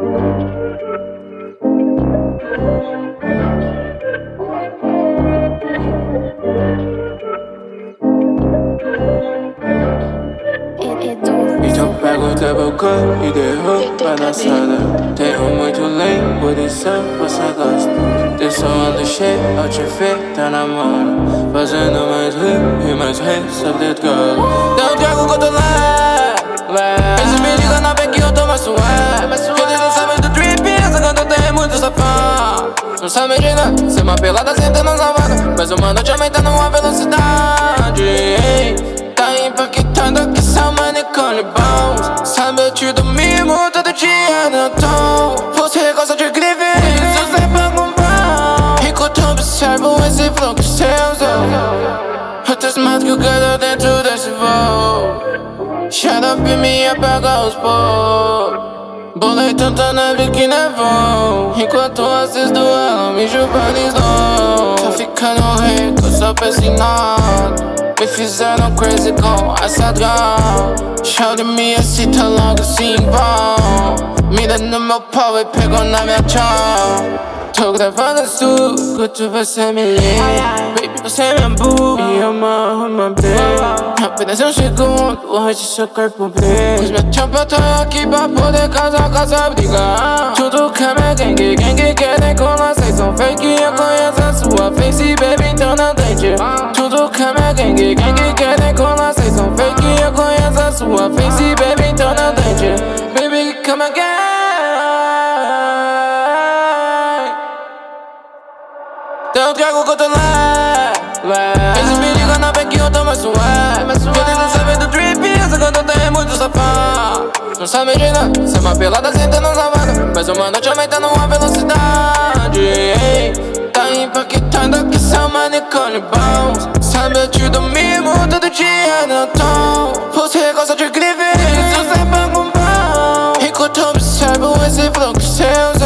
Então pega o double cup e derruba na sala. Tenho muito lean, por isso você gosta. Teu som do cheio, ao te ver, tá na mão. Fazendo mais rir e mais rei, sabe let's go. Então trago que eu tô lá. Eles me ligam na vez que eu tô mais suave. Eles não sabem do trip, essa canta tem muito safado. Não sabem de nada, ser uma pelada senta na savana. Mais uma noite aumentando a velocidade. Tá impactando que essa manicone bons. Sabe eu te dou mimo todo dia no tom. Você gosta de grife, isso você paga um pão. Enquanto eu observo esse flow que você usou, eu tô mais que o cara dentro desse voo. Shut up e me apaga os pôr. Bolei tanta neve que nevou. Enquanto assisto ela me chupando slow. Tá ficando rico, só penso em nada. Me fizeram crazy com essa drama. Shout me excita logo assim bom. Mira no meu pau e pegou na minha chão. Tô gravando suco, tu você me liga. Baby, você é minha boo e eu morro uma briga. Apenas um segundo, hoje seu corpo brilha. Os meus chapa tá aqui pra poder casar com essa briga. Tudo que é minha gangue querem colar, cês são fake. Eu conheço a sua face, baby, então não tente. Tudo que é minha gangue querem colar, cês são fake. Eu conheço a sua face, baby, então não tente. Baby, come again. Então trago que eu tô lá. Eles me ligam na vez que eu tô mais suave. Eles não sabem do trip, essa canta tem muito safado. Não sabem de nada, ser uma pelada senta na savana. Mais uma noite aumentando a velocidade. Tá impactando que são manicone bons. Sabe eu te dou mimo todo dia no tom. Você gosta de grife, isso você paga um pão. Enquanto eu observo esse flow que você usa,